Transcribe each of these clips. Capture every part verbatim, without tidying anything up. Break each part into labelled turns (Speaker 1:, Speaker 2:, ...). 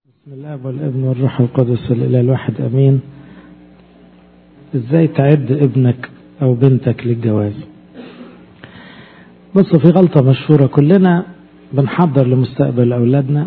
Speaker 1: بسم الله والابن والروح القدس الإله الواحد أمين. ازاي تعد ابنك أو بنتك للجواز؟ بصوا، في غلطة مشهورة كلنا بنحضر لمستقبل أولادنا،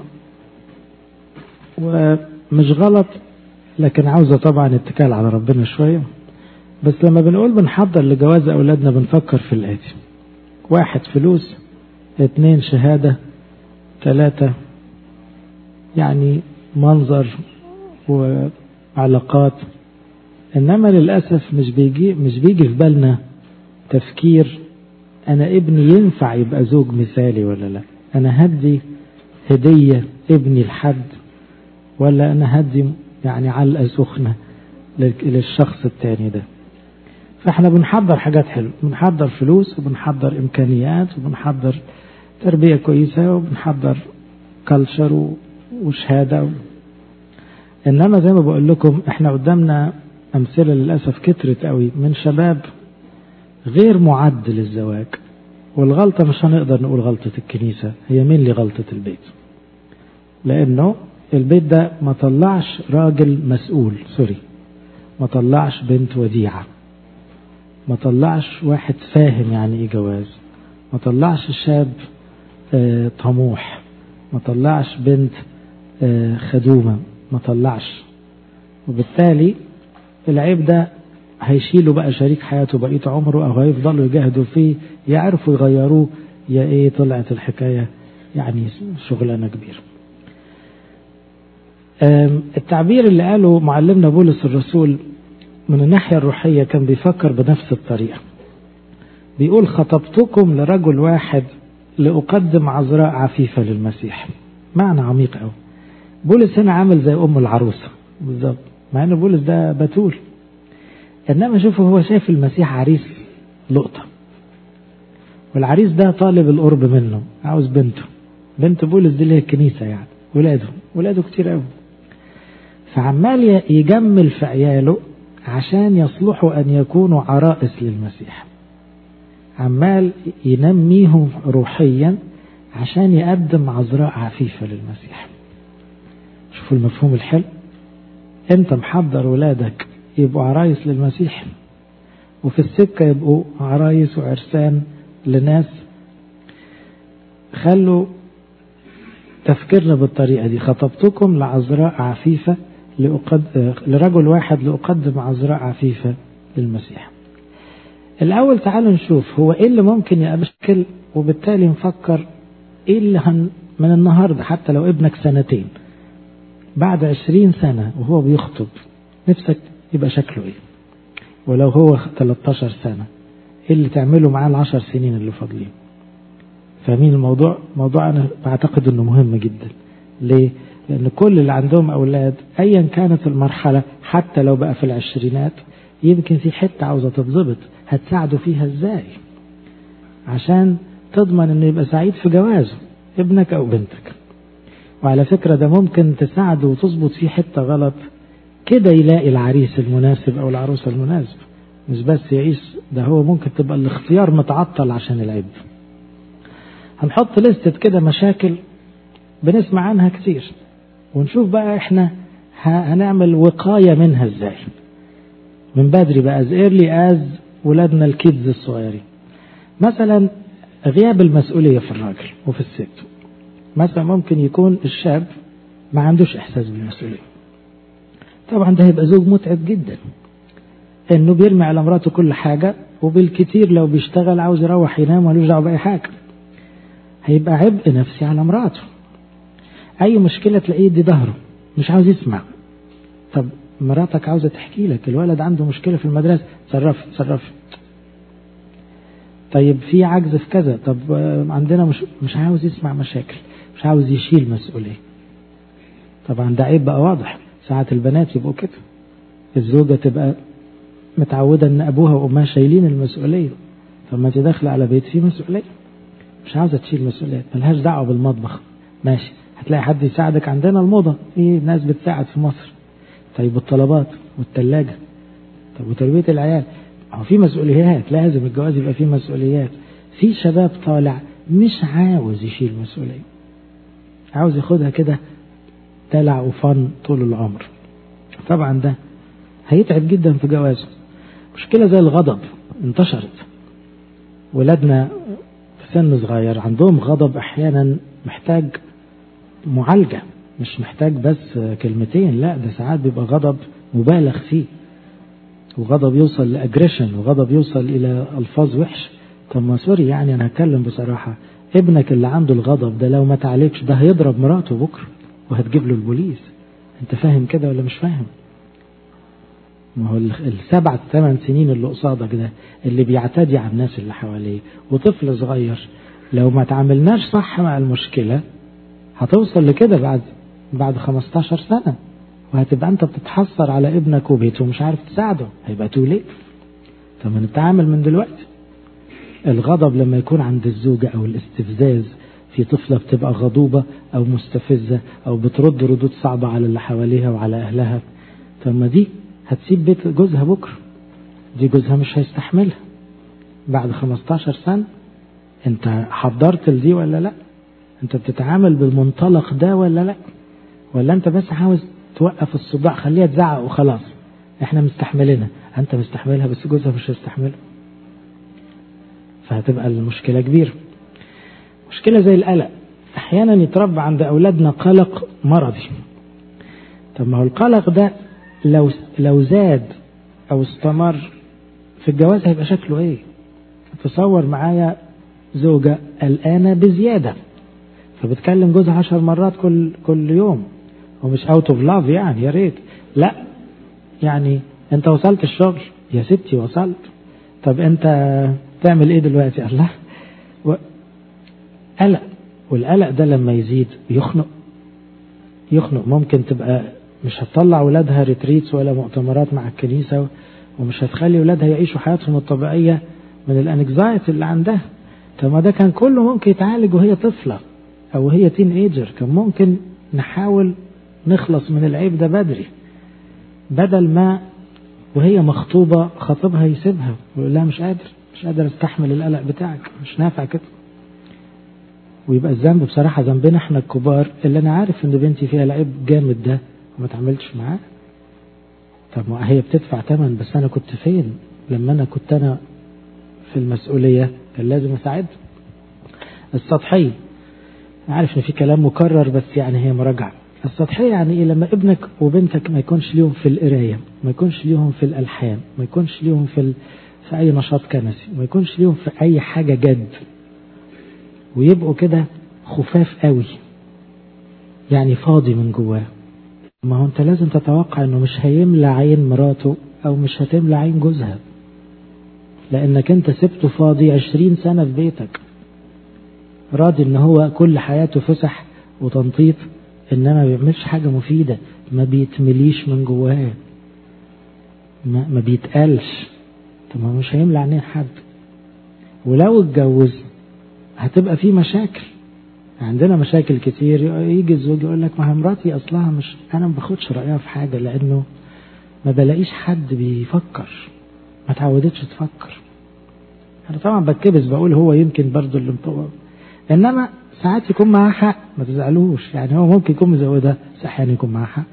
Speaker 1: ومش غلط لكن عاوزة طبعا اتكال على ربنا شوية. بس لما بنقول بنحضر لجواز أولادنا بنفكر في الآتي: واحد، فلوس; اتنين، شهادة; ثلاثة، يعني منظر وعلاقات. انما للأسف مش بيجي مش بيجي في بالنا تفكير: انا ابني ينفع يبقى زوج مثالي ولا لا؟ انا هدي هدية ابني لحد، ولا انا هدي يعني علقة سخنة للشخص التاني ده؟ فاحنا بنحضر حاجات حلوة، بنحضر فلوس وبنحضر امكانيات وبنحضر تربية كويسة وبنحضر كالتشر وشهادة. انما زي ما بقول لكم احنا قدامنا امثلة للأسف كترت قوي من شباب غير معد للزواج. والغلطة مش هنقدر نقول غلطة الكنيسة، هي مين اللي غلطة البيت، لانه البيت ده ما طلعش راجل مسؤول، سوري، ما طلعش بنت وديعة، ما طلعش واحد فاهم يعني ايه جواز، ما طلعش شاب اه طموح، ما طلعش بنت اه خدومة، ما طلعش. وبالتالي العيب ده هيشيله بقى شريك حياته بقية عمره، او هيفضلوا يجاهدوا فيه يعرفوا يغيروه، يا ايه طلعت الحكاية يعني شغلانة كبيرة. التعبير اللي قاله معلمنا بولس الرسول من الناحية الروحية كان بيفكر بنفس الطريقة. بيقول: خطبتكم لرجل واحد لأقدم عذراء عفيفة للمسيح. معنى عميق قوي. بولس هنا عامل زي أم العروسة بالظبط، مع ان بولس ده بتول، انما شوفوا هو شايف المسيح عريس لقطة، والعريس ده طالب القرب منه، عاوز بنته. بنت بولس دي اللي هي الكنيسة، يعني ولاده ولاده كتير قوي. فعمال يجمل في عياله عشان يصلحوا ان يكونوا عرائس للمسيح، عمال ينميهم روحيا عشان يقدم عذراء عفيفة للمسيح. شوفوا المفهوم الحلو. انت محضر ولادك يبقوا عرايس للمسيح، وفي السكة يبقوا عرايس وعرسان لناس. خلوا تفكيرنا بالطريقة دي: خطبتكم لعذراء عفيفة لأقد... لرجل واحد لأقدم عذراء عفيفة للمسيح. الأول تعالوا نشوف هو إيه اللي ممكن يشكل، وبالتالي نفكر إيه اللي هن... من النهاردة حتى لو ابنك سنتين، بعد عشرين سنة وهو بيخطب نفسك يبقى شكله إيه؟ ولو هو ثلاثة عشر سنة إيه اللي تعمله معاه العشر سنين اللي فاضلين؟ فاهمين الموضوع؟ موضوع أنا بعتقد أنه مهم جدا. ليه؟ لأن كل اللي عندهم أولاد أيا كانت المرحلة، حتى لو بقى في العشرينات، يمكن في حتة عاوزة تتضبط، هتساعدوا فيها إزاي عشان تضمن أنه يبقى سعيد في جوازه ابنك أو بنتك. وعلى فكرة ده ممكن تساعده وتظبط فيه حتة غلط كده، يلاقي العريس المناسب أو العروسة المناسبة، مش بس يعيش، ده هو ممكن تبقى الاختيار متعطل عشان العيب. هنحط لستة كده مشاكل بنسمع عنها كتير، ونشوف بقى احنا هنعمل وقاية منها ازاي من بدري بقى، as early as ولادنا الكيدز الصغيرين. مثلا غياب المسؤولية في الراجل وفي الست. مثلا ممكن يكون الشاب ما عندوش احساس بالمسؤولية، طبعا ده هيبقى زوج متعب جدا، انه بيرمي على مراته كل حاجة، وبالكتير لو بيشتغل عاوز يروح ينام ولوش دعوه بأي حاجة. هيبقى عبء نفسي على مراته، اي مشكلة تلاقيه دي ظهره مش عاوز يسمع. طب مراتك عاوزة تحكي لك الولد عنده مشكلة في المدرسة، تصرفي تصرفي. طيب في عجز في كذا، طب عندنا مش مش عاوز يسمع مشاكل، مش عاوز يشيل مسؤولية. طبعا ده عيب بقى واضح. ساعات البنات يبقوا كده، الزوجة تبقى متعودة ان ابوها وامها شايلين المسؤولية، طب ما انت داخله على بيت فيه مسؤولية، مش عاوزة تشيل مسؤولية، ملهاش دعوة بالمطبخ. ماشي، هتلاقي حد يساعدك، عندنا الموضة في ناس بتساعد في مصر. طيب الطلبات والتلاجة، طب وتربية العيال، هو في مسؤوليات، لازم الجواز يبقى فيه مسؤوليات. في شباب طالع مش عاوز يشيل مسؤولية، عاوز ياخدها كده دلع وفن طول العمر. طبعا ده هيتعب جدا في جوازه. مشكلة زي الغضب انتشرت، ولادنا في سن صغير عندهم غضب أحيانا محتاج معالجة، مش محتاج بس كلمتين، لا ده ساعات بيبقى غضب مبالغ فيه، وغضب يوصل لأجريشن، وغضب يوصل إلى ألفاظ وحش. طب ما سوري يعني أنا هتكلم بصراحة، ابنك اللي عنده الغضب ده لو ما تعالجش ده هيضرب مراته بكرة وهتجيب له البوليس. انت فاهم كده ولا مش فاهم؟ ما هو السبع ثمان سنين اللي قصادك ده اللي بيعتدي على الناس اللي حواليه وطفل صغير، لو ما تعاملناش صح مع المشكلة هتوصل لكده بعد بعد خمستاشر سنة، وهتبقى انت بتتحسر على ابنك وبيته ومش عارف تساعده، هيبقى توليت. طب نتعامل من دلوقتي. الغضب لما يكون عند الزوجة او الاستفزاز في طفلة بتبقى غضوبة او مستفزة او بترد ردود صعبة على اللي حواليها وعلى اهلها، طب ما دي هتسيب بيت جوزها بكرة، دي جوزها مش هيستحملها بعد خمستاشر سنة. انت حضرت لدي ولا لا؟ انت بتتعامل بالمنطلق ده ولا لا؟ ولا انت بس عاوز توقف الصداع، خليها تزعق وخلاص احنا مستحملينها؟ انت مستحملها بس جوزها مش هيستحملها، فهتبقى المشكلة كبيرة. مشكلة زي القلق، احيانا يتربى عند اولادنا قلق مرضي. طب ما هو القلق ده لو لو زاد او استمر في الجواز هيبقى شكله ايه؟ تصور معايا زوجة قلقانة بزيادة فبتكلم جوزها عشر مرات كل كل يوم، ومش اوت اوف لاف يعني يا ريت، لا يعني انت وصلت الشغل يا ستي وصلت، طب انت تعمل ايه دلوقتي؟ الله و... قلق. والقلق ده لما يزيد يخنق يخنق ممكن تبقى مش هتطلع ولادها ريتريتس ولا مؤتمرات مع الكنيسة، ومش هتخلي ولادها يعيشوا حياتهم الطبيعية من الانكزايتي اللي عندها. طب ما ده كان كله ممكن يتعالج وهي طفلة او هي تين ايجر، كان ممكن نحاول نخلص من العيب ده بدري، بدل ما وهي مخطوبة خطيبها يسيبها ويقول لها مش قادر مش قادر استحمل القلق بتاعك، مش نافع كده. ويبقى الذنب بصراحة ذنبنا احنا الكبار، اللي انا عارف ان بنتي فيها العيب جامد ده وما تعملش معاه. طب ما هي بتدفع ثمن، بس انا كنت فين لما انا كنت انا في المسؤولية؟ كان لازم اساعد. السطحية، عارف ان في كلام مكرر بس يعني هي مراجعة. السطحية يعني ايه؟ لما ابنك وبنتك ما يكونش ليهم في القراية، ما يكونش ليهم في الالحان، ما يكونش ليهم في ال... في اي نشاط كنسي، ما يكونش ليهم في اي حاجة جد، ويبقوا كده خفاف قوي يعني فاضي من جواه. ما هو انت لازم تتوقع انه مش هيملى عين مراته او مش هتملى عين جوزها، لانك انت سبته فاضي عشرين سنة في بيتك، راضي ان هو كل حياته فسح وتنطيط، انما ما بيعملش حاجة مفيدة، ما بيتمليش من جواه، ما, ما بيتقالش. طب ما مش هيملى عينين حد. ولو اتجوز هتبقى في مشاكل، عندنا مشاكل كتير. يجي الزوج يقول لك ما هي مراتي اصلها مش، انا ما باخدش رايها في حاجه لانه ما بلاقيش حد بيفكر، ما تعودتش تفكر. انا طبعا بتكبس بقول هو يمكن برضو اللي مطور، انما ساعات يكون معاه حق، ما تزعلوش يعني، هو ممكن يكون مزودها بس احيانا يكون معاه حق.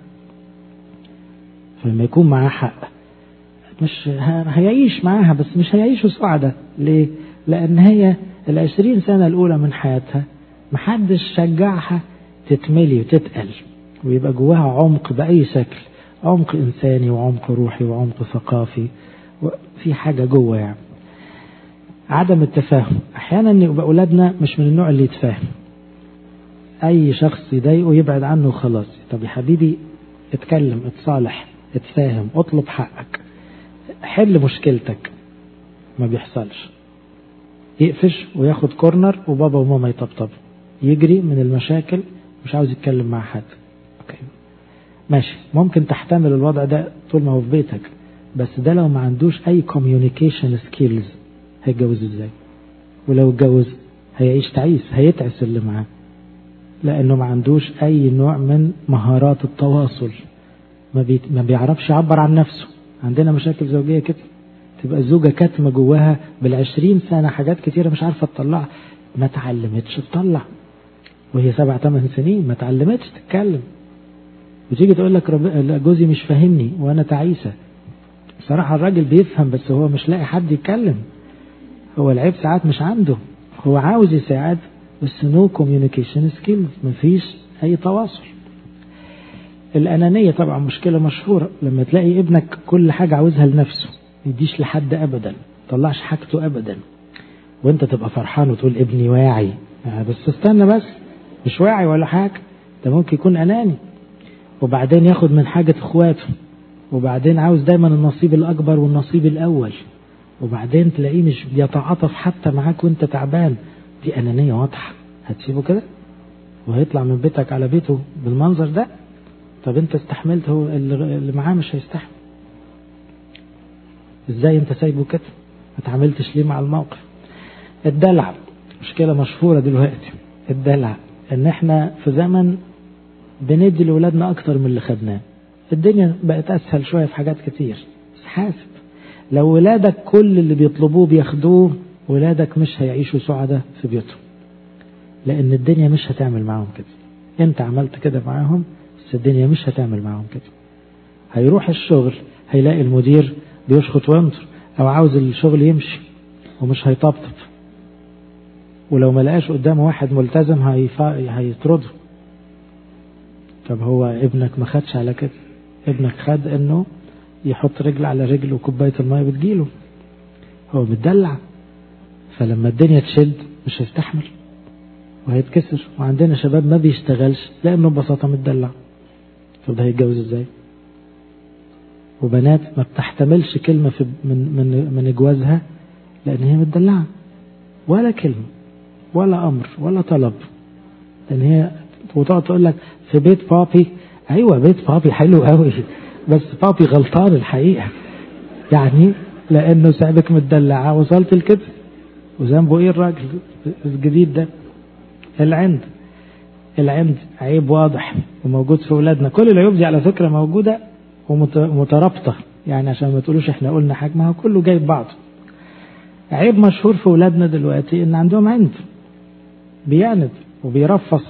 Speaker 1: فلما يكون معاه حق مش هيعيش معاها، بس مش هيعيشوا سعداء. ليه؟ لان هي العشرين سنة الأولى من حياتها محدش شجعها تتملي وتتقل ويبقى جواها عمق بأي شكل، عمق إنساني وعمق روحي وعمق ثقافي، وفي حاجة جوا يعني. عدم التفاهم، أحيانا يبقى أولادنا مش من النوع اللي يتفاهم، أي شخص يضايقه يبعد عنه وخلاص. طب يا حبيبي اتكلم، اتصالح، اتفاهم، اطلب حقك، حل مشكلتك. ما بيحصلش، يقفش وياخد كورنر وبابا وماما يطبطب، يجري من المشاكل، مش عاوز يتكلم مع حد. اوكي ماشي، ممكن تحتمل الوضع ده طول ما هو في بيتك، بس ده لو ما عندوش اي communication skills هيتجوز ازاي؟ ولو اتجوز هيعيش تعيس، هيتعس اللي معاه، لانه ما عندوش اي نوع من مهارات التواصل، ما, بي... ما بيعرفش يعبر عن نفسه. عندنا مشاكل زوجية كده، تبقى الزوجة كاتمة جواها بالعشرين سنة حاجات كتيرة مش عارفة تطلع، ما تعلمتش تطلع، وهي سبع ثمان سنين ما تعلمتش تتكلم. وتيجي تقول لك رب... جوزي مش فاهمني وأنا تعيسة. صراحة الراجل بيفهم بس هو مش لاقي حد يتكلم. هو العيب ساعات مش عنده، هو عاوز يساعد بس نو كوميونيكيشن سكيلز، مفيش أي تواصل. الأنانية طبعا مشكلة مشهورة، لما تلاقي ابنك كل حاجة عاوزها لنفسه، يديش لحد أبدا، طلعش حاجته أبدا، وانت تبقى فرحان وتقول ابني واعي. يعني بس استنى بس، مش واعي ولا حاجة، ده ممكن يكون أناني، وبعدين ياخد من حاجة اخواته، وبعدين عاوز دايما النصيب الأكبر والنصيب الأول، وبعدين تلاقيه مش بيتعاطف حتى معاك وانت تعبان. دي أنانية واضحة. هتسيبه كده وهيطلع من بيتك على بيته بالمنظر ده؟ طب انت استحملت، هو اللي معاه مش هيستحمل. ازاي انت سايبه كده؟ ما تعملتش ليه مع الموقف؟ الدلع مشكلة مشهورة دلوقتي. الدلع ان احنا في زمن بندي لأولادنا اكتر من اللي خدناه. الدنيا بقت اسهل شوية في حاجات كتير، بس حاسب لو ولادك كل اللي بيطلبوه بياخدوه، ولادك مش هيعيشوا سعداء في بيوتهم، لان الدنيا مش هتعمل معاهم كده. انت عملت كده معاهم بس الدنيا مش هتعمل معاهم كده. هيروح الشغل هيلاقي المدير بيشخط وينطر، او عاوز الشغل يمشي ومش هيطبطب، ولو ما لقاش قدامه واحد ملتزم هيطرده. طب هو ابنك ما خدش على كده، ابنك خد انه يحط رجل على رجل وكوباية الماء بتجيله، هو متدلع، فلما الدنيا تشد مش هيستحمل وهيتكسر. وعندنا شباب ما بيشتغلش لانه ببساطة متدلع، طب ده هيتجوز ازاي؟ وبنات ما بتحتملش كلمة في من من من جوازها لان هي متدلعة، ولا كلمة ولا امر ولا طلب، لان هي وتقعد تقول لك في بيت بابي. ايوه بيت بابي حلو قوي، بس بابي غلطان الحقيقة، يعني لانه سابك متدلعة وصلت لكده، وذنبه ايه الراجل الجديد ده؟ العند العند عيب واضح وموجود في اولادنا. كل العيوب دي على فكرة موجودة ومترابطة، يعني عشان ما تقولوش احنا قلنا حاجة، ما هو كله جايب بعض. عيب مشهور في اولادنا دلوقتي ان عندهم عند، بيعند وبيرفص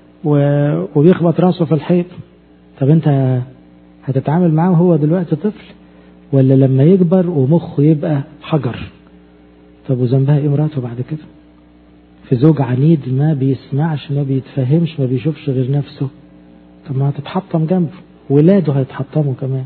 Speaker 1: وبيخبط راسه في الحيط. طب انت هتتعامل معاه وهو دلوقتي طفل، ولا لما يكبر ومخه يبقى حجر؟ طب وذنبها ايه مراته بعد كده؟ في زوج عنيد ما بيسمعش ما بيتفهمش ما بيشوفش غير نفسه، طب ما هتتحطم جنبه، ولاده هيتحطموا كمان.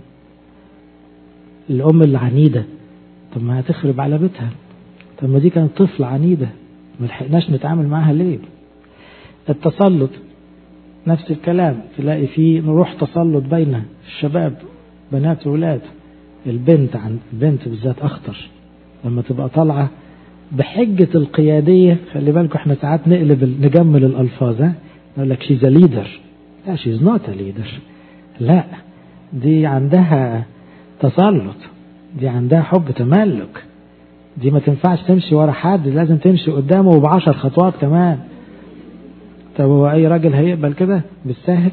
Speaker 1: الام العنيدة طب ما هتخرب على بيتها، طب ما دي كانت طفل عنيدة ما لحقناش نتعامل معاها ليه؟ التسلط نفس الكلام، تلاقي فيه نروح تسلط بين الشباب بنات وولاد. البنت عن البنت بالذات اخطر، لما تبقى طالعة بحجة القيادية. خلي بالكم احنا ساعات نقلب نجمل الالفاظ، ها نقول لك شيز ليدر، لا شيز نوت ليدر، لا دي عندها تسلط، دي عندها حب تملك، دي ما تنفعش تمشي ورا حد، لازم تمشي قدامه وبعشر خطوات كمان. طب هو اي راجل هيقبل كده بالساهل؟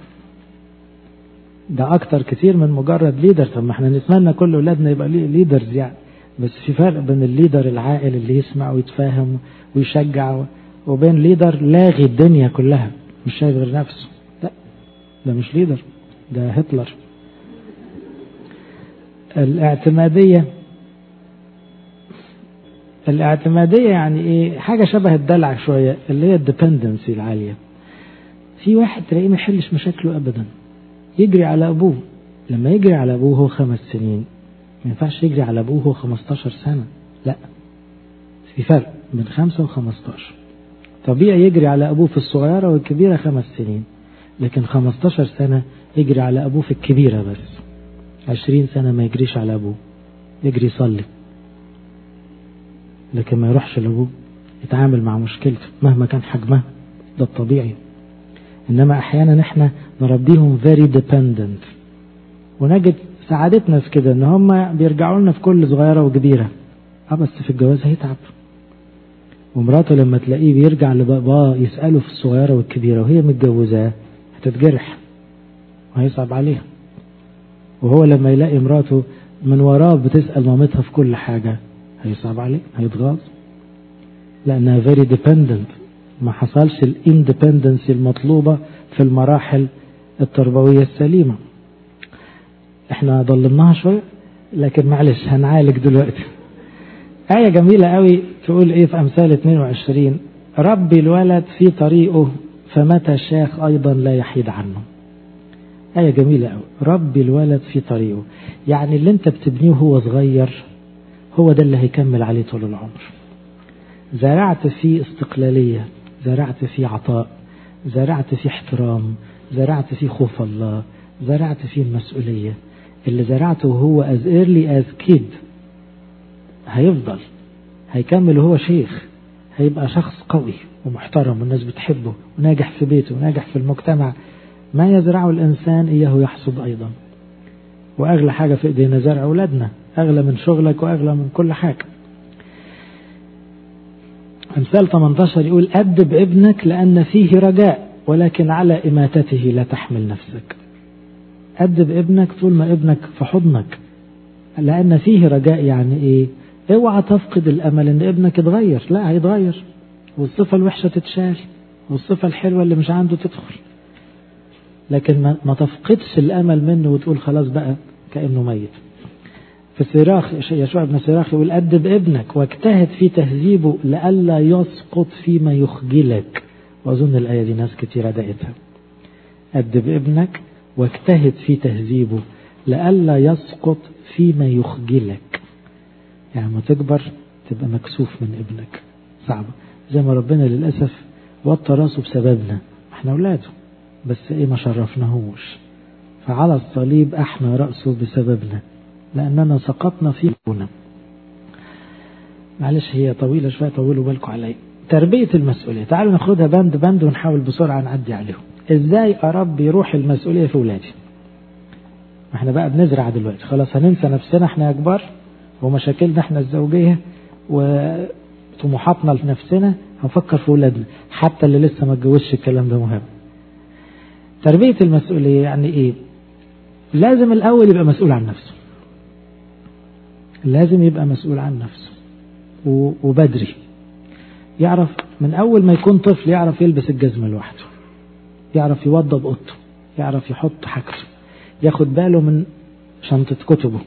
Speaker 1: ده اكتر كتير من مجرد ليدر. طب ما احنا نتمنى كل اولادنا يبقى ليدرز يعني، بس في فرق بين الليدر العاقل اللي يسمع ويتفاهم ويشجع، وبين ليدر لاغي الدنيا كلها مش شايف غير نفسه. لا ده مش ليدر، ده هتلر. الاعتمادية الاعتمادية يعني ايه؟ حاجة شبه الدلع شوية، اللي هي الديبندنسي العالية. في واحد تلاقيه ما يحلش مشاكله ابدا، يجري على ابوه. لما يجري على ابوه هو خمس سنين ما ينفعش يجري على ابوه هو خمستاشر سنة، لا في فرق بين خمسة وخمستاشر. طبيعي يجري على ابوه في الصغيرة والكبيرة خمس سنين، لكن خمستاشر سنة يجري على ابوه في الكبيرة بس. عشرين سنة ما يجريش على ابوه، يجري يصلي، لكن ما يروحش لابوه يتعامل مع مشكلته مهما كان حجمها، ده الطبيعي. انما احيانا احنا نربيهم very dependent، ونجد سعادتنا في كده ان هم بيرجعوا لنا في كل صغيرة وكبيرة. اه بس في الجواز هيتعب، ومراته لما تلاقيه بيرجع لباباه يسأله في الصغيرة والكبيرة وهي متجوزاه هتتجرح وهيصعب عليها. وهو لما يلاقي مراته من وراه بتسأل مامتها في كل حاجة هيصعب عليه، هيتغاظ، لأنها very dependent. ما حصلش الاندبندنسي المطلوبة في المراحل التربوية السليمة. احنا ضلمناها شوية لكن معلش هنعالج دلوقتي. آية جميلة قوي تقول ايه في أمثال اثنين وعشرين: ربي الولد في طريقه فمتى شاخ أيضا لا يحيد عنه. آية جميلة قوي. ربي الولد في طريقه، يعني اللي انت بتبنيه هو صغير هو ده اللي هيكمل عليه طول العمر. زرعت فيه استقلالية، زرعت فيه عطاء، زرعت فيه احترام، زرعت فيه خوف الله، زرعت فيه المسؤولية. اللي زرعته هو as early as kid هيفضل، هيكمل وهو شيخ، هيبقى شخص قوي ومحترم والناس بتحبه وناجح في بيته وناجح في المجتمع. ما يزرعه الإنسان إياه يحصد أيضا. وأغلى حاجة في إيدينا زرع أولادنا، أغلى من شغلك وأغلى من كل حاجة. أمثال ثمانية عشر يقول: أدب ابنك لأن فيه رجاء ولكن على إماتته لا تحمل نفسك. أدب ابنك طول ما ابنك في حضنك، لأن فيه رجاء. يعني إيه؟ اوعى تفقد الأمل إن ابنك يتغير، لا هيتغير، والصفة الوحشة تتشال والصفة الحلوة اللي مش عنده تدخل، لكن ما, ما تفقدش الأمل منه وتقول خلاص بقى كأنه ميت. في صراخ يشوع بن صراخ يقول: أدب ابنك واجتهد في تهذيبه لئلا يسقط فيما يخجلك. وأظن الآية دي ناس كتير دقتها. أدب ابنك واجتهد في تهذيبه لئلا يسقط فيما يخجلك. يعني ما تكبر تبقى مكسوف من ابنك، صعبة. زي ما ربنا للأسف وطى راسه بسببنا، احنا أولاده بس ايه ما شرفناهوش، فعلى الصليب احنا رأسه بسببنا لأننا سقطنا في هنا. معلش هي طويلة شوية، طولوا بالكم علي. تربية المسؤولية، تعالوا ناخدها بند بند ونحاول بسرعة نعدي عليهم. ازاي اربي روح المسؤولية في ولادي؟ احنا بقى بنزرع دلوقتي، خلاص هننسى نفسنا احنا كبار ومشاكلنا احنا الزوجية وطموحاتنا لنفسنا، هنفكر في ولادنا حتى اللي لسه ما اتجوزش. الكلام ده مهم. تربية المسؤولية يعني ايه؟ لازم الاول يبقى مسؤول عن نفسه، لازم يبقى مسؤول عن نفسه وبدري، يعرف من اول ما يكون طفل يعرف يلبس الجزمة لوحده، يعرف يوضب اوضته، يعرف يحط حاجته، ياخد باله من شنطة كتبه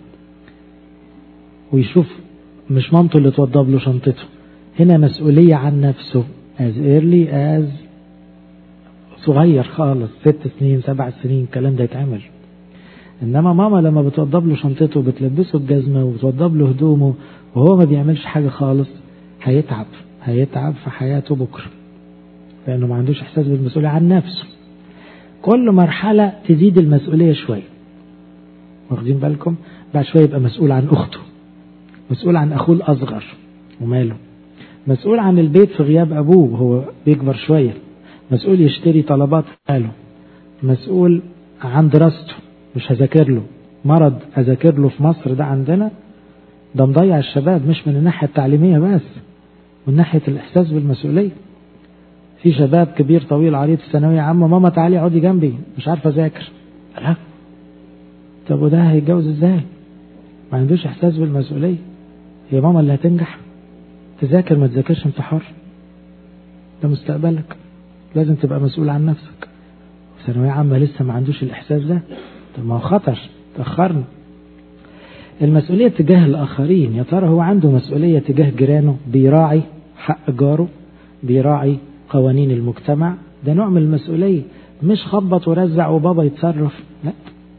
Speaker 1: ويشوف مش مامته اللي توضب له شنطته. هنا مسؤولية عن نفسه as early as صغير خالص، ست سنين سبع سنين الكلام ده يتعمل. انما ماما لما بتوضب له شنطته بتلبسه الجزمة وبتوضب له هدومه وهو ما بيعملش حاجة خالص، هيتعب هيتعب في حياته بكرة، لأنه ما عندوش إحساس بالمسؤولية عن نفسه. كل مرحلة تزيد المسؤولية شوية، واخدين بالكم؟ بعد شوية يبقى مسؤول عن أخته، مسؤول عن أخوه الأصغر وماله، مسؤول عن البيت في غياب أبوه هو بيكبر شوية، مسؤول يشتري طلبات ماله، مسؤول عن دراسته، مش هذاكر له مرض أذاكر له في مصر ده عندنا ده مضيع الشباب، مش من الناحية التعليمية بس، من ناحية الإحساس بالمسؤولية. في شباب كبير طويل عريض في الثانوية عامة، ماما تعالي اقعدي جنبي مش عارفة أذاكر. لا، طب وده هيتجوز ازاي؟ ما عندوش إحساس بالمسؤولية. هي ماما اللي هتنجح؟ تذاكر ما تذاكرش انت حر، ده مستقبلك، لازم تبقى مسؤول عن نفسك. ثانوية عامة لسه ما عندوش الإحساس ده، طب ما هو خطر، تأخرنا. المسؤولية تجاه الآخرين، يا ترى هو عنده مسؤولية تجاه جيرانه، بيراعي حق جاره، بيراعي قوانين المجتمع؟ ده نوع من المسؤولية، مش خبط ورزع وبابا يتصرف. لا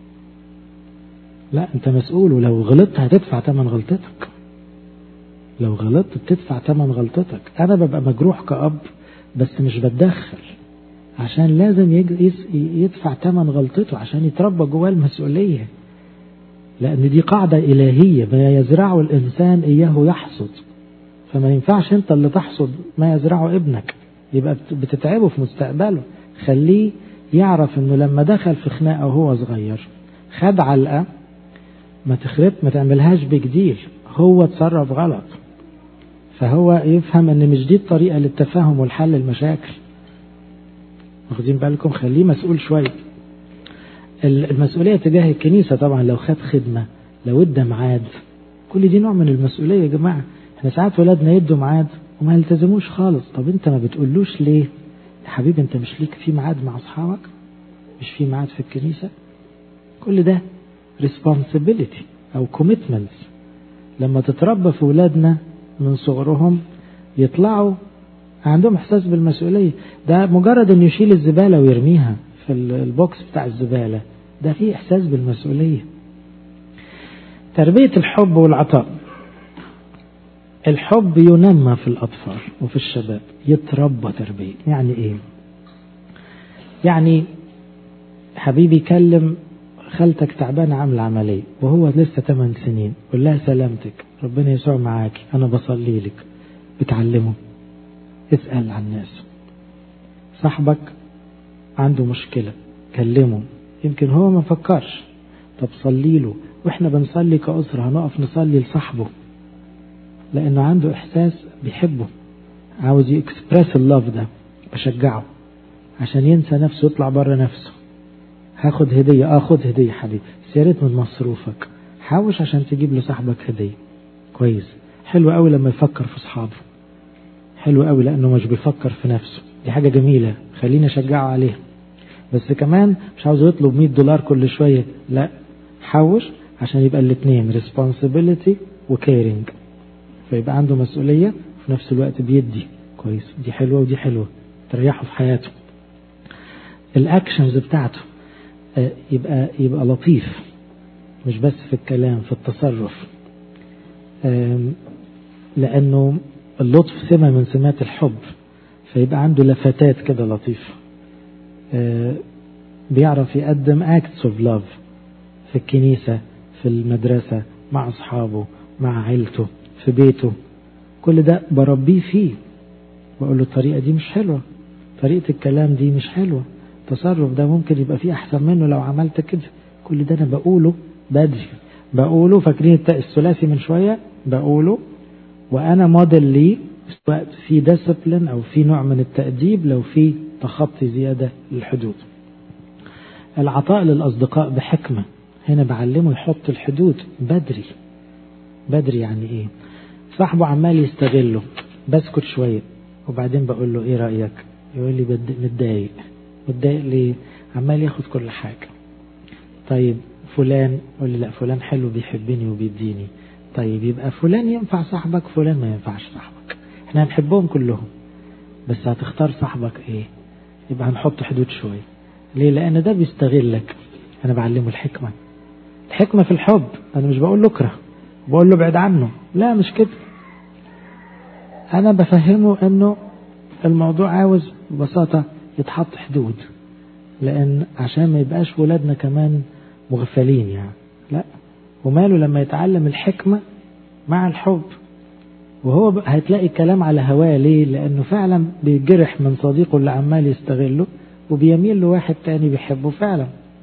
Speaker 1: لا، انت مسؤول، ولو غلطت هتدفع ثمن غلطتك، لو غلطت بتدفع ثمن غلطتك. انا ببقى مجروح كأب بس مش بتدخل، عشان لازم يدفع ثمن غلطته عشان يتربى جواه المسؤولية، لأن دي قاعدة إلهية، ما يزرعه الإنسان إياه يحصد. فما ينفعش أنت اللي تحصد ما يزرعه ابنك، يبقى بتتعبه في مستقبله. خليه يعرف أنه لما دخل في خناقة وهو صغير خد علقة، ما تخرب ما تعملهاش بجديل، هو تصرف غلط، فهو يفهم أن مش دي الطريقة للتفاهم والحل المشاكل. واخدين بالكم؟ خليه مسؤول شوية. المسؤولية تجاه الكنيسة طبعا، لو خد خدمة، لو ادى ميعاد، كل دي نوع من المسؤولية يا جماعة. احنا ساعات ولادنا يدوا ميعاد وما يلتزموش خالص. طب انت ما بتقولوش ليه يا حبيبي؟ انت مش ليك في ميعاد مع اصحابك؟ مش في ميعاد في الكنيسة؟ كل ده responsibility أو commitments. لما تتربى في ولادنا من صغرهم يطلعوا عندهم إحساس بالمسؤولية. ده مجرد أن يشيل الزبالة ويرميها في البوكس بتاع الزبالة، ده فيه إحساس بالمسؤولية. تربية الحب والعطاء. الحب ينمى في الأطفال وفي الشباب، يتربى تربية. يعني إيه؟ يعني حبيبي كلم خالتك تعبانة عاملة عملية وهو لسه ثمان سنين، قول لها سلامتك، ربنا يسوع معاك، أنا بصلي لك. بتعلمه. اسأل عن الناس. صاحبك عنده مشكلة، كلمه، يمكن هو ما فكرش، طب صلي له. وإحنا بنصلي كأسرة هنقف نصلي لصاحبه لأنه عنده إحساس بيحبه، عاوز يكسبرس اللوف ده. بشجعه عشان ينسى نفسه، يطلع بره نفسه. هاخد هدية، اه خد هدية حبيبي، بس يا ريت من مصروفك، حاوش عشان تجيب لصاحبك هدية. كويس. حلو قوي لما يفكر في أصحابه، حلو قوي لأنه مش بيفكر في نفسه، دي حاجة جميلة، خلينا أشجعه عليها. بس كمان مش عاوز يطلب مية دولار كل شوية، لا، حوش عشان يبقى الاثنين responsibility و caring، فيبقى عنده مسؤولية في نفس الوقت بيدي. كويس، دي حلوة ودي حلوة، تريحه في حياته. الأكشنز بتاعته يبقى يبقى لطيف، مش بس في الكلام، في التصرف، لأنه اللطف سمة من سمات الحب، فيبقى عنده لفتات كده لطيفة. بيعرف يقدم acts of love في الكنيسة، في المدرسة، مع أصحابه، مع عيلته، في بيته. كل ده بربيه فيه، بقول له الطريقة دي مش حلوة، طريقة الكلام دي مش حلوة، التصرف ده ممكن يبقى فيه أحسن منه لو عملت كده. كل ده أنا بقوله بدري، بقوله. فاكرين الثلاثي من شوية؟ بقوله وأنا موديل لي وقت في ديسبلين أو في نوع من التأديب لو في تخطي زيادة للحدود. العطاء للأصدقاء بحكمة، هنا بعلمه يحط الحدود بدري. بدري يعني إيه؟ صاحبه عمال يستغله، بسكت شوية وبعدين بقول له إيه رأيك؟ يقول لي متضايق. متضايق ليه؟ عمال ياخد كل حاجة. طيب فلان، يقول لي لا فلان حلو بيحبني وبيديني. طيب يبقى فلان ينفع صاحبك، فلان ما ينفعش صاحبك. احنا هنحبهم كلهم بس هتختار صاحبك ايه؟ يبقى هنحط حدود شوية. ليه؟ لأن ده بيستغلك. أنا بعلمه الحكمة. الحكمة في الحب، أنا مش بقول له اكره، بقول له بعد عنه، لا مش كده. أنا بفهمه أنه الموضوع عاوز ببساطة يتحط حدود، لأن عشان ما يبقاش ولادنا كمان مغفلين يعني. لا، وماله لما يتعلم الحكمة مع الحب، وهو هتلاقي الكلام على هواه. ليه؟ لأنه فعلا بيجرح من صديقه اللي عمال يستغله وبيميل لواحد تاني بيحبه فعلا.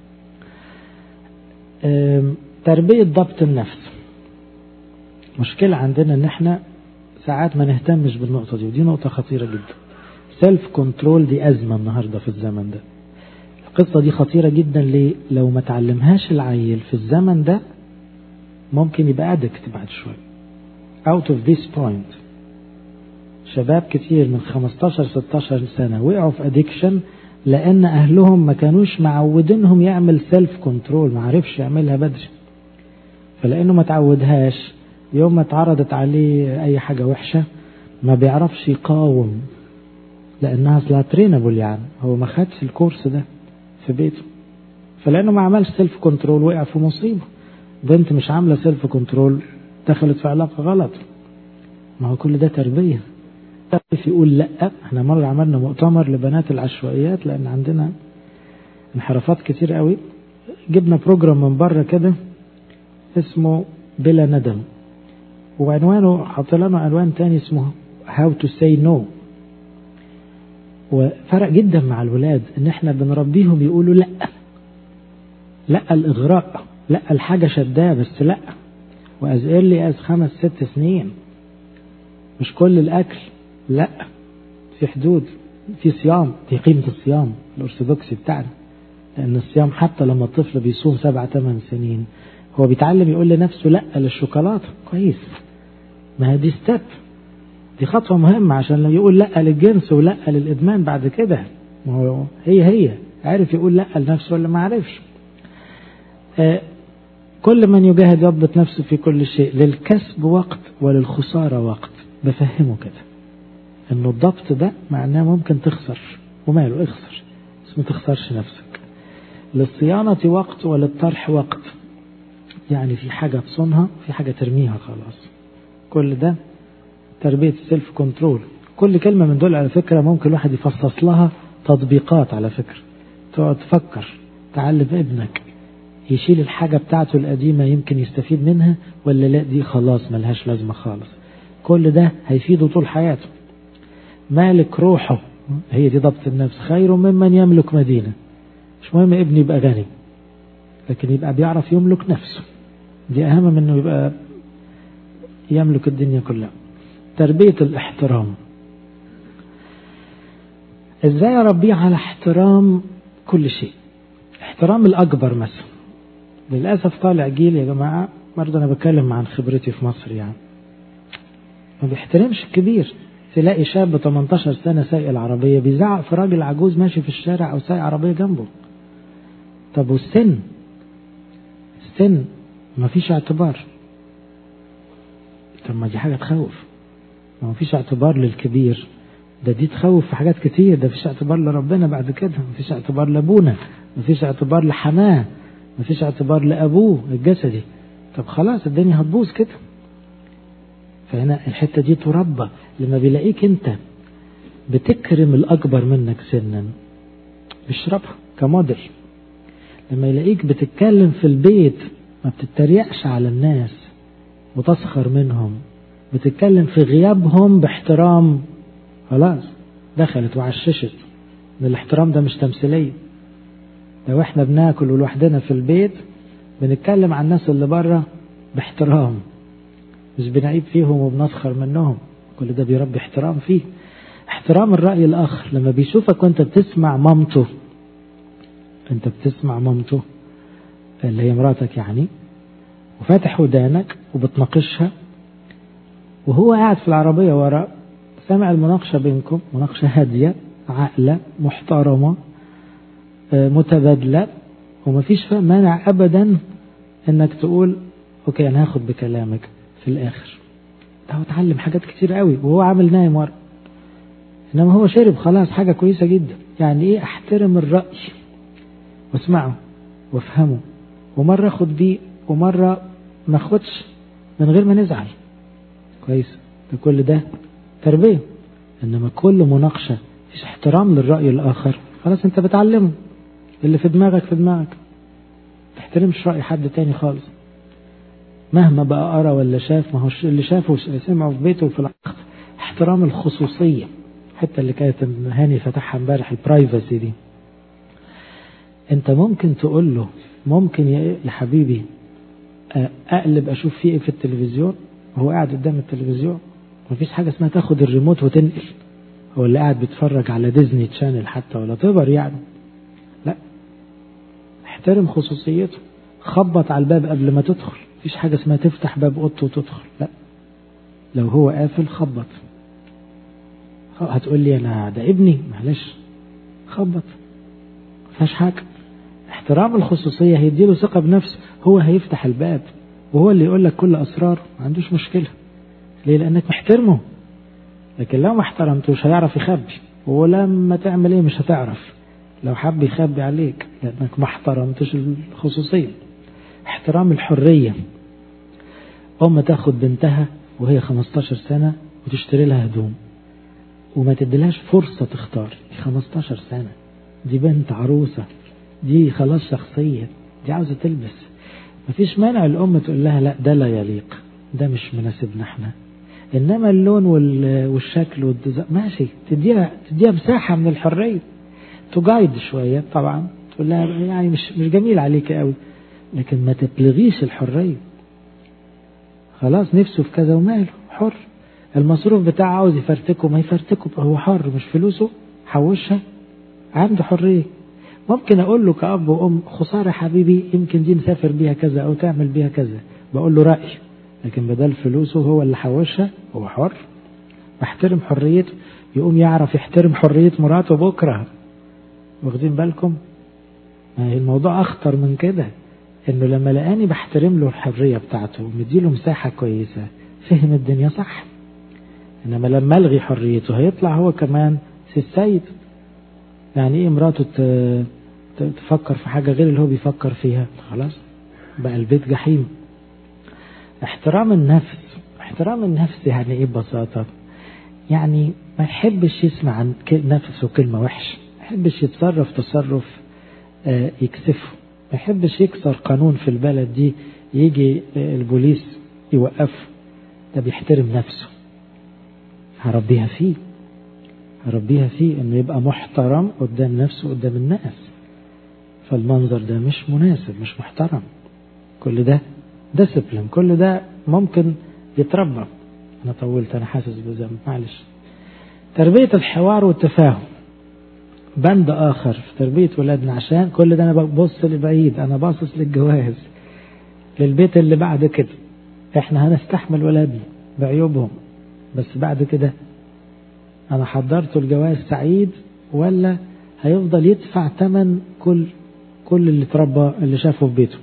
Speaker 1: تربية ضبط النفس. مشكلة عندنا ان احنا ساعات ما نهتمش بالنقطة دي، ودي نقطة خطيرة جدا. سيلف كنترول دي أزمة النهاردة في الزمن ده. القصة دي خطيرة جدا. ليه؟ لو ما تعلمهاش العيل في الزمن ده ممكن يبقى أدكت بعد شوية. out of this point. شباب كتير من خمستاشر ستاشر سنة وقعوا في addiction لأن أهلهم ما كانوش معودينهم يعمل سيلف كنترول، ما عرفش يعملها بدري. فلأنه ما تعودهاش، يوم ما اتعرضت عليه أي حاجة وحشة ما بيعرفش يقاوم، لأنها اصلا ترينبل، يعني هو ما خدش الكورس ده في بيته. فلأنه ما عملش سيلف كنترول وقع في مصيبة. بنت مش عاملة سيلف كنترول دخلت في علاقة غلط. ما هو كل ده تربية. يقول لا. احنا مرة عملنا مؤتمر لبنات العشوائيات لأن عندنا انحرافات كتير قوي. جبنا بروجرام من بره كده اسمه بلا ندم، وعنوانه حط لنا عنوان تاني اسمه how to say no. وفرق جدا مع الولاد ان احنا بنربيهم يقولوا لا. لا الإغراء، لا الحاجة شداه بس لا. وأزقر لي أز خمس ست سنين. مش كل الأكل، لا، في حدود، في صيام، في قيمة الصيام الأرثوذكسي بتاعنا. لأن الصيام حتى لما الطفل بيصوم سبع ثمان سنين هو بيتعلم يقول لنفسه لا للشوكولاتة. كويس، ما هي دي ستيب، دي خطوة مهمة عشان لو يقول لا للجنس ولا للإدمان بعد كده. ما هو هي هي عارف يقول لا لنفسه ولا ما عارفش. آه كل من يجاهد يضبط نفسه في كل شيء، للكسب وقت وللخسارة وقت. بفهمه كده انه الضبط ده معناه ممكن تخسر، وماله اخسر بس ما تخسرش نفسك. للصيانة وقت وللطرح وقت، يعني في حاجة تصونها في حاجة ترميها خلاص. كل ده تربية السيلف كنترول. كل كلمة من دول على فكرة ممكن الواحد يفصص لها تطبيقات. على فكرة تقعد تفكر، تعلم ابنك يشيل الحاجة بتاعته القديمة يمكن يستفيد منها، ولا لا دي خلاص ملهاش لازمة خالص. كل ده هيفيده طول حياته. مالك روحه، هي دي ضبط النفس، خير ممن يملك مدينة. مش مهم ابني يبقى غني، لكن يبقى بيعرف يملك نفسه، دي أهم من أنه يبقى يملك الدنيا كلها. تربية الاحترام، ازاي اربيه على احترام كل شيء. احترام الأكبر مثلا. للأسف طالع جيل يا جماعة، برضه أنا بتكلم عن خبرتي في مصر، يعني ما بيحترمش الكبير. تلاقي شاب تمنتاشر سنة سايق العربية بيزعق في راجل عجوز ماشي في الشارع أو سايق عربية جنبه. طب والسن؟ السن ما فيش اعتبار. طب ما دي حاجة تخوف. ما فيش اعتبار للكبير، ده دي تخوف في حاجات كتير. ده فيش اعتبار لربنا بعد كده، ما فيش اعتبار لابونا، ما فيش اعتبار لحماه، ما فيش اعتبار لأبوه الجسدي. طب خلاص الدنيا هتبوظ كده. فهنا الحتة دي تربى. لما بيلاقيك انت بتكرم الأكبر منك سنا بيشربها كموديل. لما يلاقيك بتتكلم في البيت ما بتتريقش على الناس وتسخر منهم، بتتكلم في غيابهم باحترام، خلاص دخلت وعششت. الاحترام ده مش تمثيلية. لو احنا بناكل لوحدنا في البيت بنتكلم عن الناس اللي بره باحترام، مش بنعيب فيهم وبنسخر منهم. كل ده بيربي احترام فيه. احترام الرأي الآخر. لما بيشوفك وانت بتسمع مامته، انت بتسمع مامته اللي هي مراتك يعني، وفاتح ودانك وبتناقشها، وهو قاعد في العربية وراء سامع المناقشة بينكم، مناقشة هادية عاقلة محترمة متبادلة، ومفيش مانع أبدا انك تقول اوكي انا هاخد بكلامك في الاخر. ده هو اتعلم حاجات كتير قوي وهو عامل نايم ورا، انما هو شرب خلاص حاجة كويسة جدا. يعني ايه؟ احترم الرأي واسمعه وافهمه، ومرة اخد بيه ومرة ما اخدش من غير ما نزعل. كويس؟ ده كل ده تربية. انما كل مناقشة فيش احترام للرأي الاخر، خلاص انت بتعلمه. اللي في دماغك في دماغك، تحترمش رأي حد تاني خالص مهما بقى قرا ولا شاف. ما هو اللي شافه سمعه في بيته وفي العقد. احترام الخصوصية، حتى اللي كانت هاني فتحها امبارح، البرايفسي دي. انت ممكن تقول له ممكن يا حبيبي اقلب اشوف فيه ايه في التلفزيون وهو قاعد قدام التلفزيون. مفيش حاجة اسمها تاخد الريموت وتنقل. هو اللي قاعد بيتفرج على ديزني تشانل حتى ولا تبر يعني، لا، احترم خصوصيته. خبط على الباب قبل ما تدخل. مفيش حاجة اسمها تفتح باب اوضته وتدخل، لا، لو هو قافل خبط. هتقول لي انا ده ابني، معلش خبط، مفيش حاجة. احترام الخصوصية هيديله ثقة بنفسه. هو هيفتح الباب وهو اللي يقول لك كل أسرار، ما عندوش مشكلة. ليه؟ لأنك محترمه. لكن لو ما احترمتوش هيعرف يخبي، ولما تعمل ايه مش هتعرف. لو حب يخبي عليك لأنك ما احترمتش الخصوصية. احترام الحرية. أم تاخد بنتها وهي خمستاشر سنة وتشتري لها هدوم وما تديلهاش فرصة تختار. دي خمستاشر سنة، دي بنت عروسة، دي خلاص شخصية، دي عاوزة تلبس. مفيش مانع الأم تقول لها لا ده لا يليق، ده مش مناسبنا احنا. إنما اللون والشكل والديزاين ماشي، تديها تديها مساحة من الحرية، تجايد شوية طبعا، تقول لها يعني مش مش جميل عليك قوي، لكن ما تبلغيش الحرية. خلاص نفسه في كذا وماله، حر. المصروف بتاعه عاوز يفرتكه ما يفرتكه، هو حر، مش فلوسه، حوشها، عنده حرية. ممكن أقول له كأب وأم خسارة حبيبي يمكن دي نسافر بيها كذا أو تعمل بيها كذا، بقول له رأي، لكن بدل فلوسه هو اللي حوشها، هو حر. بحترم حريته. يقوم يعرف يحترم حرية مراته بكرة. واخدين بالكم؟ ما هي الموضوع أخطر من كده، إنه لما لقاني بحترم له الحرية بتاعته ومديله مساحة كويسة فهم الدنيا صح. إنما لما ألغي حريته هيطلع هو كمان سي السيد. يعني إيه مراته تفكر في حاجة غير اللي هو بيفكر فيها؟ خلاص بقى البيت جحيم. احترام النفس، احترام النفس يعني إيه ببساطة؟ يعني ما يحبش يسمع عن نفسه كلمة وحش، ما يحبش يتصرف تصرف يكسفه، ما يحبش يكسر قانون في البلد دي يجي البوليس يوقفه. ده بيحترم نفسه. هربيها فيه، هربيها فيه انه يبقى محترم قدام نفسه قدام الناس. فالمنظر ده مش مناسب، مش محترم. كل ده ديسيبلين، كل ده ممكن يتربى. انا طولت، انا حاسس بذنب، معلش. تربية الحوار والتفاهم بند آخر في تربية ولادنا، عشان كل ده أنا ببص لبعيد، أنا باصص للجواز، للبيت اللي بعد كده. إحنا هنستحمل ولادنا بعيوبهم، بس بعد كده أنا حضرته الجواز سعيد ولا هيفضل يدفع ثمن كل كل اللي تربى اللي شافه في بيته.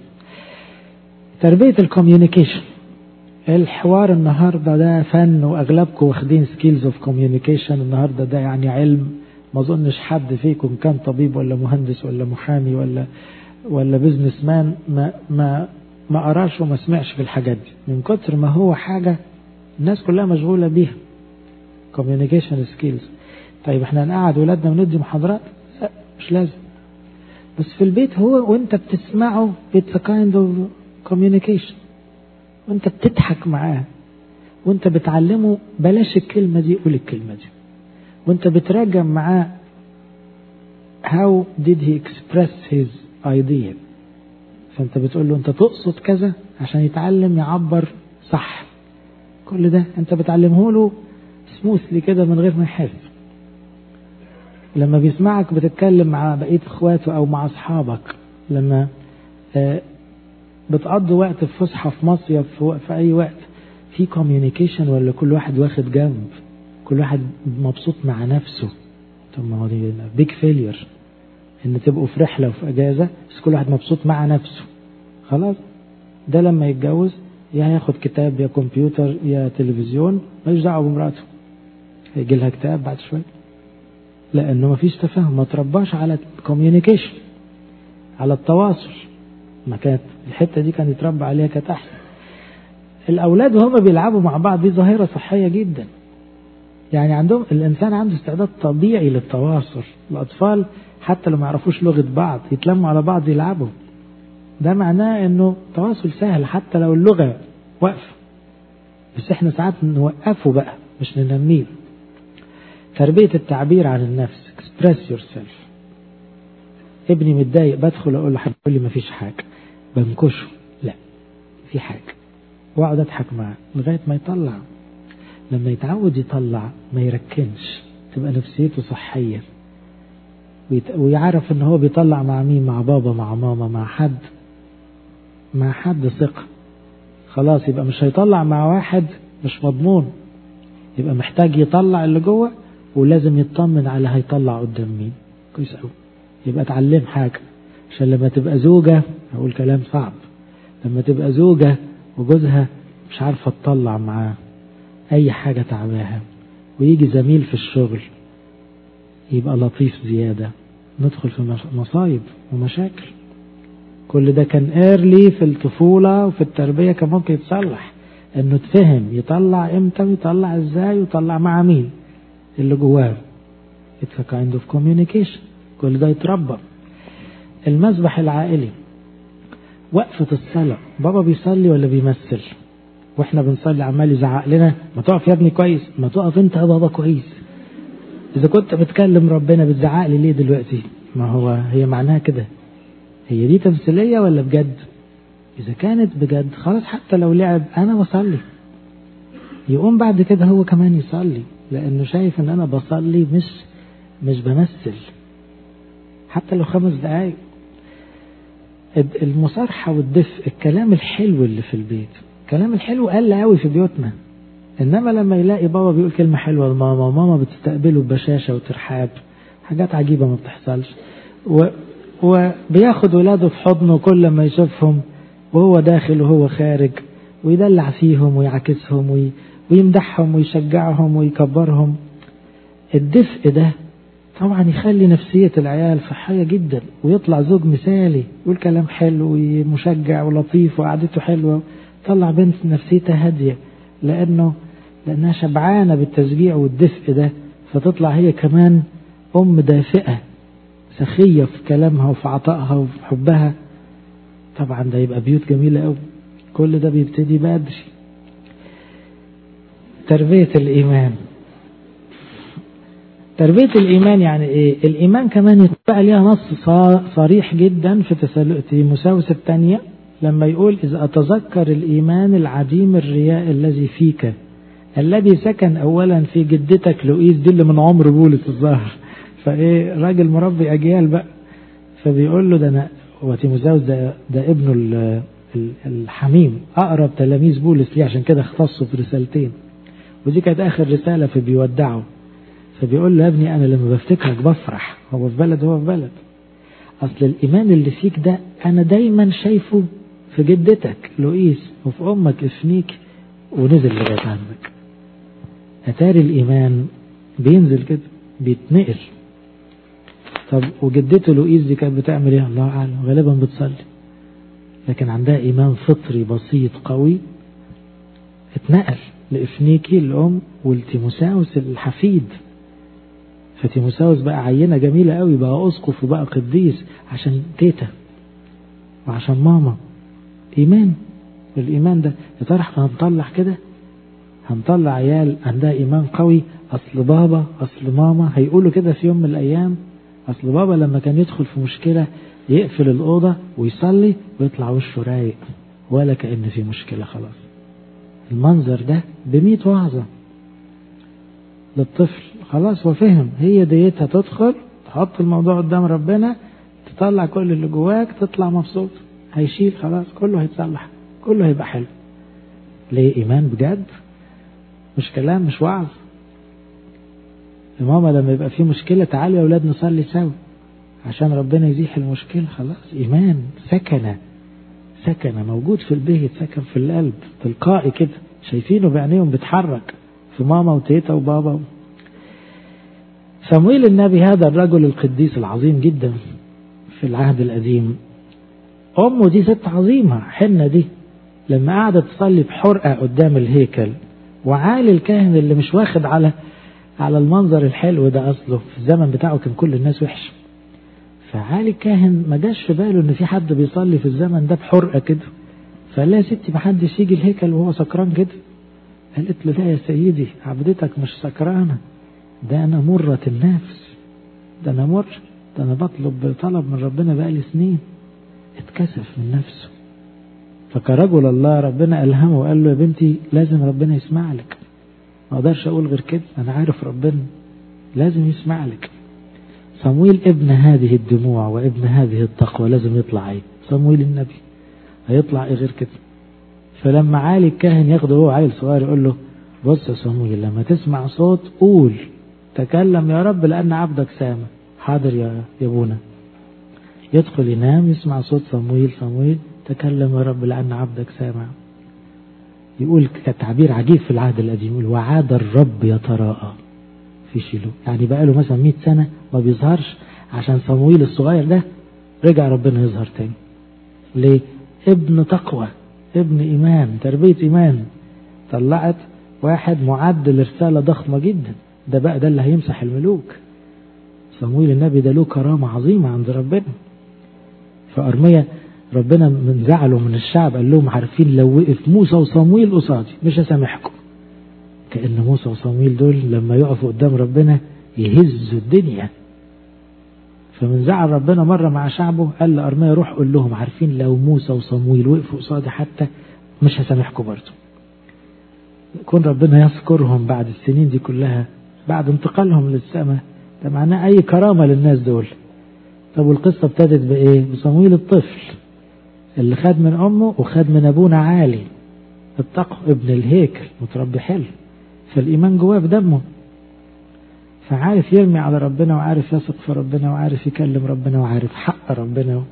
Speaker 1: تربية الكوميونيكيشن، الحوار النهاردة ده فن، وأغلبكم واخدين سكيلز اوف كوميونيكيشن النهاردة ده، يعني علم. ما اظنش حد فيكم كان طبيب ولا مهندس ولا محامي ولا ولا بيزنس مان ما ما ما قراش وما سمعش في الحاجات دي، من كتر ما هو حاجة الناس كلها مشغولة بيها. كوميونيكيشن سكيلز. طيب احنا هنقعد ولادنا وندي محاضرات؟ لا مش لازم. بس في البيت هو وانت بتسمعه it's a kind of communication، وانت بتضحك معاه، وانت بتعلمه بلاش الكلمة دي قول الكلمة دي، وانت بتراجع معاه how did he express his idea. فانت بتقول له انت تقصد كذا عشان يتعلم يعبر صح. كل ده انت بتعلمه له سموثلي كده من غير ما يحس. لما بيسمعك بتتكلم مع بقية اخواته او مع اصحابك، لما آه بتقضي وقت في فسحة في مصيف في اي وقت، في كوميونيكيشن ولا كل واحد واخد جنب، كل واحد مبسوط مع نفسه؟ طب ما هو دي بيج فيلير ان تبقوا في رحلة وفي اجازة بس كل واحد مبسوط مع نفسه. خلاص ده لما يتجوز يا هياخد كتاب يا كمبيوتر يا تلفزيون، ماليش دعوه بمراته، هيجي لها كتاب بعد شويه، لانه ما فيش تفاهم، ما ترباش على كوميونيكيشن، على التواصل. ما كانت الحته دي كان يتربى عليها كانت احسن. الاولاد وهم بيلعبوا مع بعض دي ظاهره صحيه جدا، يعني عندهم الانسان عنده استعداد طبيعي للتواصل. الاطفال حتى لو ما يعرفوش لغه بعض يتلموا على بعض يلعبوا، ده معناه انه تواصل سهل حتى لو اللغة واقفة، بس احنا ساعات نوقفه بقى مش ننميه. تربية التعبير عن النفس express yourself. ابني متضايق بدخل اقول له حبيبي يقول لي ما فيش حاجة، بنكشه لا في حاجة، واقعد اضحك معاه لغاية ما يطلع. لما يتعود يطلع ما يركنش، تبقى نفسيته صحية، ويعرف ان هو بيطلع مع مين، مع بابا مع ماما مع حد مع حد ثقة. خلاص يبقى مش هيطلع مع واحد مش مضمون، يبقى محتاج يطلع اللي جوه ولازم يطمن على هيطلع قدام مين. كويس قوي. يبقى اتعلم حاجة عشان لما تبقى زوجة، هقول كلام صعب، لما تبقى زوجة وجوزها مش عارفة تطلع معاه اي حاجة تعباها، ويجي زميل في الشغل يبقى لطيف زيادة، ندخل في مصايب ومشاكل. كل ده كان ايرلي في الطفولة وفي التربية، كان ممكن يتصلح انه تفهم يطلع امتى ويطلع ازاي ويطلع مع مين اللي جواه. it's a kind of communication. كل ده يتربى. المسبح العائلي، وقفة الصلاة، بابا بيصلي ولا بيمثل؟ واحنا بنصلي عمال يزعق لنا ما تقف يا ابني كويس، ما تقف انت يا بابا كويس، اذا كنت بتكلم ربنا بتزعق لي ليه دلوقتي؟ ما هو هي معناها كده، هي دي تمثيلية ولا بجد؟ إذا كانت بجد خلاص حتى لو لعب أنا بصلي، يقوم بعد كده هو كمان يصلي، لأنه شايف أن أنا بصلي مش مش بمثل، حتى لو خمس دقايق. المصارحة والدفء، الكلام الحلو اللي في البيت، الكلام الحلو قل قوي في بيوتنا، إنما لما يلاقي بابا بيقول كلمة حلوة لماما وماما بتستقبله ببشاشة وترحاب، حاجات عجيبة ما بتحصلش. و وبياخد ولاده في حضنه كل ما يشوفهم وهو داخل وهو خارج، ويدلع فيهم ويعكسهم ويمدحهم ويشجعهم ويكبرهم. الدفء ده طبعا يخلي نفسية العيال صحية جدا، ويطلع زوج مثالي يقول كلام حلو ومشجع ولطيف وقعدته حلوة، طلع بنت نفسيتها هادية لأنه لأنها شبعانة بالتشجيع والدفء ده، فتطلع هي كمان أم دافئة سخية في كلامها وفي عطائها وفي حبها. طبعا ده يبقى بيوت جميلة قوي. كل ده بيبتدي بدري. تربية الإيمان. تربية الإيمان يعني إيه؟ الإيمان كمان يتبع ليها نص صريح جدا في تيموثاوس الثانية لما يقول إذا أتذكر الإيمان العديم الرياء الذي فيك الذي سكن أولا في جدتك لوئيس، دي اللي من عمر بولس الظاهر، فإيه راجل مربي أجيال بقى. فبيقول له ده أنا وتيموثاوس ده, ده ابنه الحميم أقرب تلاميذ بولس ليه، عشان كده اختصوا في رسالتين، ودي كانت آخر رسالة في بيودعه. فبيقول له يا ابني أنا لما بفتكرك بفرح، هو في بلد هو في بلد. أصل الإيمان اللي فيك ده أنا دايما شايفه في جدتك لوئيس وفي أمك إفنيك ونزل لغاية عندك. أتاري الإيمان بينزل كده بيتنقل. طب وجدته لوئيس دي كانت بتعمل ايه؟ الله أعلم، غالبا بتصلي، لكن عندها إيمان فطري بسيط قوي اتنقل لإفنيكي الأم والتيموثاوس الحفيد. فتيموثاوس بقى عينة جميلة قوي، بقى أسقف وبقى قديس عشان تيتا وعشان ماما. إيمان. الإيمان ده يا ترى احنا هنطلع كده، هنطلع عيال عندها إيمان قوي. أصل بابا أصل ماما هيقولوا كده في يوم من الأيام. أصل بابا لما كان يدخل في مشكلة يقفل الأوضة ويصلي ويطلع وشه رايق ولا كأن في مشكلة خلاص. المنظر ده بميت وعظة للطفل، خلاص هو فهم. هي ديتها تدخل تحط الموضوع قدام ربنا، تطلع كل اللي جواك، تطلع مبسوط، هيشيل خلاص، كله هيتصلح، كله هيبقى حلو. ليه؟ إيمان بجد، مش كلام مش وعظ. ماما لما يبقى في مشكلة تعالوا يا أولاد نصلي سوا عشان ربنا يزيح المشكلة، خلاص إيمان سكنة سكنة موجود في البيت، سكن في القلب تلقائي كده، شايفينه بعينيهم بيتحرك في ماما وتيتا وبابا. صموئيل النبي هذا الرجل القديس العظيم جدا في العهد القديم، أمه دي ست عظيمة حنة دي لما قعدت تصلي بحرقة قدام الهيكل، وعالي الكاهن اللي مش واخد على على المنظر الحلو ده، أصله في الزمن بتاعه كان كل الناس وحش، فعالي الكاهن ما جاش في باله ان في حد بيصلي في الزمن ده بحرقة كده، فقال لها يا ستي ما حدش يجي الهيكل وهو سكران كده. قالت له لا يا سيدي عبدتك مش سكرانة، ده أنا مرة النفس، ده أنا مر، ده أنا بطلب طلب من ربنا بقالي سنين. اتكسف من نفسه، فكرجل الله ربنا ألهمه وقال له يا بنتي لازم ربنا يسمع لك، ما اقدرش اقول غير كده، انا عارف ربنا لازم يسمع لك. صمويل ابن هذه الدموع وابن هذه التقوى لازم يطلع ايه؟ صمويل النبي هيطلع ايه غير كده؟ فلما عالي الكاهن ياخده هو عيل صغير يقول له بص يا صمويل لما تسمع صوت قول تكلم يا رب لان عبدك سامع. حاضر يا ابونا. يدخل ينام يسمع صوت صمويل، صمويل تكلم يا رب لان عبدك سامع. يقول كتعبير عجيب في العهد القديم، يقول وعاد الرب يتراءى في شيلو، يعني بقى له مثلا مئة سنة ما بيظهرش، عشان صمويل الصغير ده رجع ربنا يظهر تاني. ليه؟ ابن تقوى، ابن إيمان، تربية إيمان، طلعت واحد معد لرسالة ضخمة جدا. ده بقى ده اللي هيمسح الملوك. صمويل النبي ده له كرامة عظيمة عند ربنا. فأرميا ربنا من زعله من الشعب قال لهم عارفين لو وقف موسى وصمويل قصادي مش هسامحكم. كأن موسى وصمويل دول لما يقفوا قدام ربنا يهزوا الدنيا. فمن زعل ربنا مرة مع شعبه قال لأرميا روح قول لهم عارفين لو موسى وصمويل وقفوا قصادي حتى مش هسامحكم برضه. يكون ربنا يذكرهم بعد السنين دي كلها بعد انتقالهم للسماء، ده معناه أي كرامة للناس دول. طب والقصة ابتدت بإيه؟ بصمويل الطفل اللي خد من أمه وخد من أبونا عالي التقوى ابن الهيكل متربي حلو، فالإيمان جواه في دمه. فعارف يرمي على ربنا وعارف يثق في ربنا وعارف يكلم ربنا وعارف حق ربنا.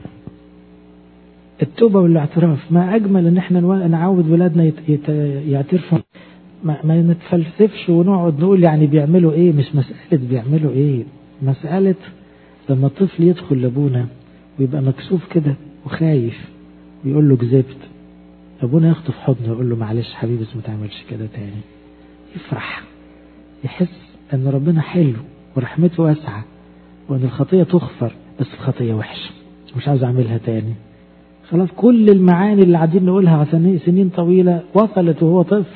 Speaker 1: التوبة والاعتراف ما أجمل إن احنا نعود ولادنا يت... يت... يعترفوا، ما... ما نتفلسفش ونقعد نقول يعني بيعملوا إيه. مش مسألة بيعملوا إيه، مسألة لما الطفل يدخل لأبونا ويبقى مكسوف كده وخايف ويقول له كذبت، أبونا يخطف حضنه يقول له معلش حبيبي بس ما تعملش كده تاني، يفرح، يحس أن ربنا حلو ورحمته واسعة وأن الخطية تغفر، بس الخطية وحشة مش عاوز أعملها تاني. خلاص كل المعاني اللي قاعدين نقولها على سنين طويلة وصلت وهو طفل،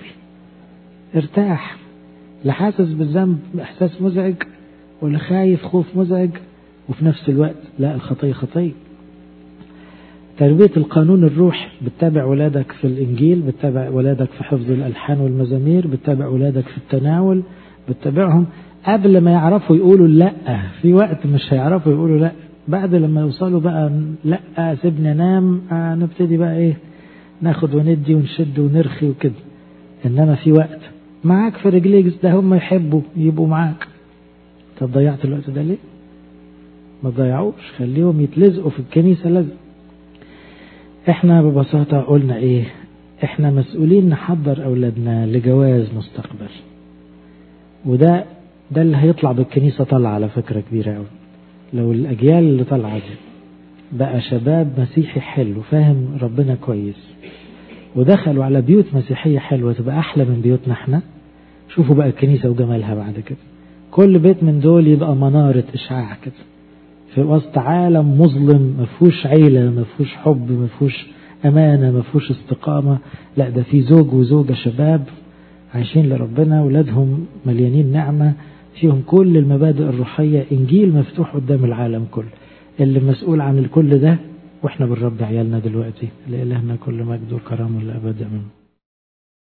Speaker 1: ارتاح، لا حاسس بالذنب إحساس مزعج ولا خايف خوف مزعج، وفي نفس الوقت لا الخطية خطية. تربية القانون الروح، بتتابع ولادك في الإنجيل، بتتابع ولادك في حفظ الألحان والمزامير، بتتابع ولادك في التناول، بتتابعهم قبل ما يعرفوا يقولوا لا. في وقت مش هيعرفوا يقولوا لا، بعد لما يوصلوا بقى لا سيبني انام، آه نبتدي بقى ايه ناخد وندي ونشد ونرخي وكده. انما في وقت معاك في رجليك ده هم يحبوا يبقوا معاك. طب ضيعت الوقت ده ليه؟ ما ضيعوش، خليهم يتلزقوا في الكنيسة لازم. احنا ببساطة قلنا ايه، احنا مسؤولين نحضر اولادنا لجواز مستقبل، وده ده اللي هيطلع بالكنيسة طلع على فكرة كبيرة قوي. لو الأجيال اللي طلعت دي بقى شباب مسيحي حلو فاهم ربنا كويس ودخلوا على بيوت مسيحية حلوة تبقى أحلى من بيوتنا احنا. شوفوا بقى الكنيسة وجمالها بعد كده، كل بيت من دول يبقى منارة إشعاع كده في وسط عالم مظلم مفهوش عيلة مفهوش حب مفهوش أمانة مفهوش استقامة. لا ده في زوج وزوجة شباب عايشين لربنا، ولادهم مليانين نعمة فيهم كل المبادئ الروحية، إنجيل مفتوح قدام العالم كله. اللي مسؤول عن الكل ده واحنا بنربي عيالنا دلوقتي. لإلهنا كل مجد وكرم والأبد. أمين.